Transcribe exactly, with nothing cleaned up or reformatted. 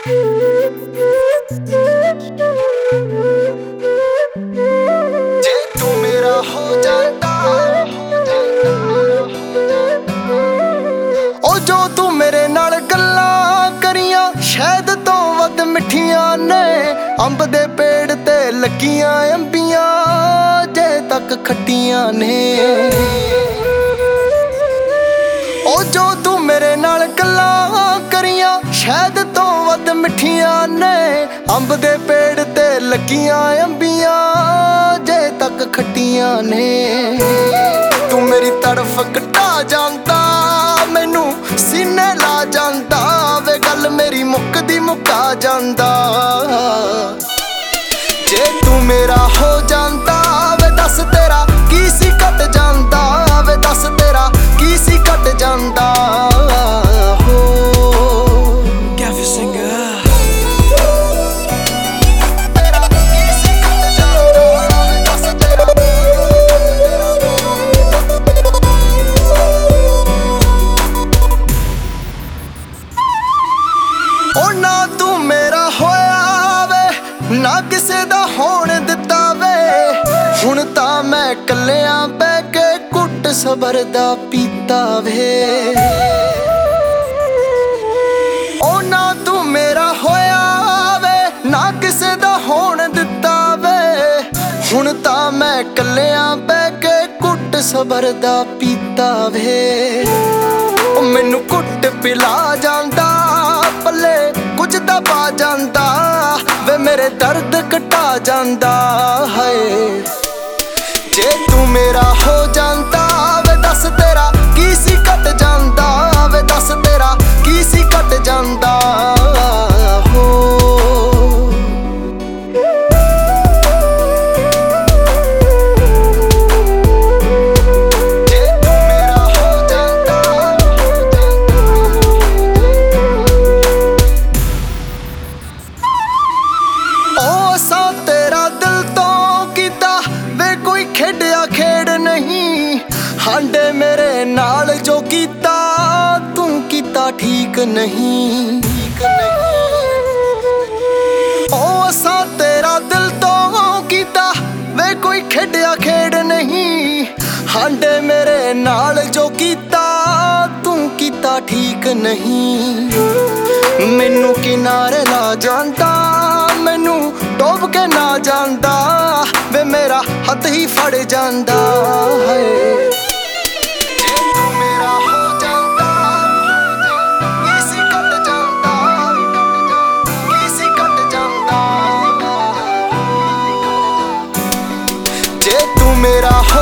जे तू मेरा हो जाता ओ जो तू मेरे नाल गल्लां करियां शहद तो वध मिठियां ने अंब दे पेड़ ते लगियां अंबियां जे तक खट्टियां ने ओ जो तू मेरे नाल गल्लां करियां शहद तो वध मिठियां ने अंब दे पेड़ ते लगियां अंबियां जे तक खट्टियां ने तू मेरी तड़फ घटा जांदा मैनू सीने ला जांदा वे गल मेरी मुकदी मुका जांदा जे तू मेरा हो जांदा वे दस तेरा की सी कट जांदा वे दस तेरा की सी कट जांदा हो Gaffer Singer तेरा की सी कट जांदा वे दस तेरा ओ ना तू मेरा होया वे ना किसे दा होण दिता वे हुण तां मैं कल्लियां बह के घुट सबर दा पीता वे ओ ना तू मेरा होया वे ना किसे दा होण दिता वे हुण तां मैं कल्लियां बह के घुट सबर दा पीता वे ओ मैनू घुट पिला जांदा पल्ले कुछ दा पा जांदा वे मेरे दर्द घटा जांदा है जे तू मेरा हो जांदा वे दस तेरा की सी कट जांदा वे दस तेरा की सी कट जांदा हो जे तू मेरा हो जांदा ओ सा तेरा दिल तो कीता वे कोई खेडिया खेड़ नहीं हांडे मेरे नाल जो कीता तू कीता ठीक नहीं ठीक नहीं ओ असा तेरा दिल तो कीता वे कोई खेडिया खेड़ नहीं हांडे मेरे नाल जो कीता तू कीता ठीक नहीं मैनू किनारे ला जांदा मैनू डोब के ना जांदा वे मेरा हथ ही फड़ जांदा है जे तू मेरा हो जांदा किसी कट जांदा किसी कट जांदा जे तू मेरा हो